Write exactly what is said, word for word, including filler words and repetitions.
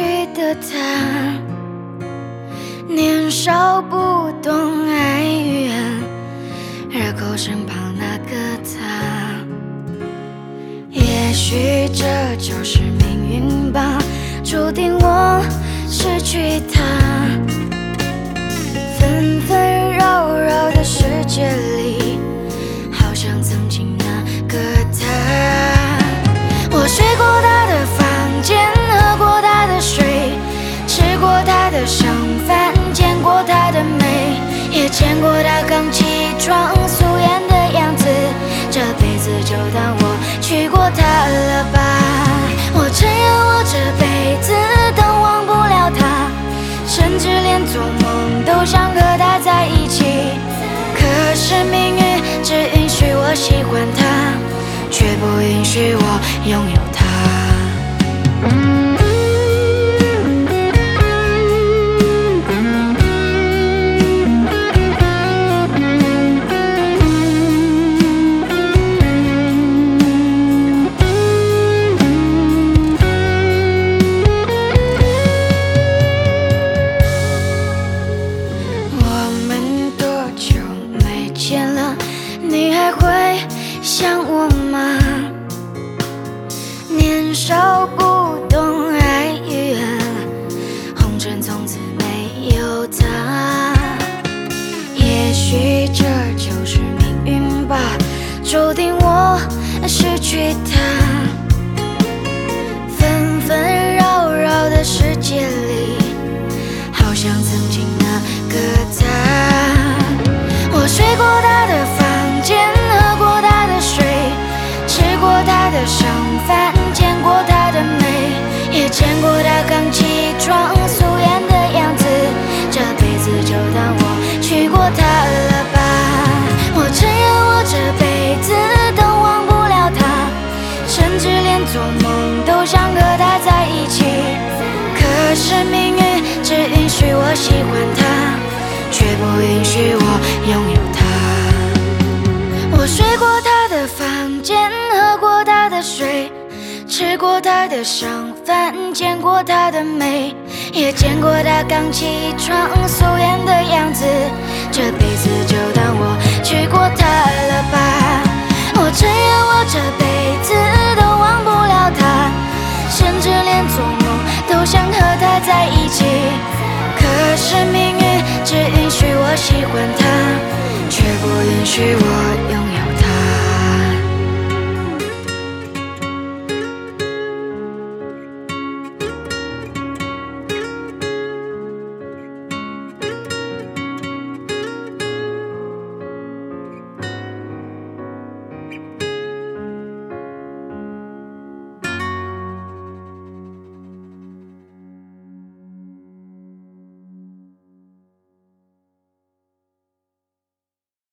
的他，年少不懂爱与恨，而口身旁那个他，也许这就是命运吧，注定我失去他。纷纷扰扰的世界里，好像曾经那个他。我睡过他的房间，喝过他的水，吃过他的剩饭，见过他的美，也见过他刚起床素颜的样子。这辈子就当我娶过他了吧。我承认我这辈子都忘不了他，甚至连做梦都想和他在一起。可是命运只允许我喜欢他，却不允许我拥有他。我们多久没见了？你还会想我吗？年少不懂爱与恨，红尘从此没有他。也许这就是命运吧，注定我失去他。纷纷扰扰的世界里，好像曾经那个他。我睡过他的房间，喝过他的水，吃过他的剩饭，见过他的美，也见过他刚起床素颜的样子。这辈子就当我娶过他了吧。我承认我这辈子都忘不了他，甚至连做梦都想和他在一起。可是命运只允许我喜欢他，却不允许我拥有他。我睡过他的房间，喝过他的水，吃过他的剩饭，见过他的美，也见过他刚起床素颜的样子。这辈子就当我娶过他了吧。我承认我这辈子都忘不了他，甚至连做梦都想和他在一起。可是命运只允许我喜欢他，却不允许我拥有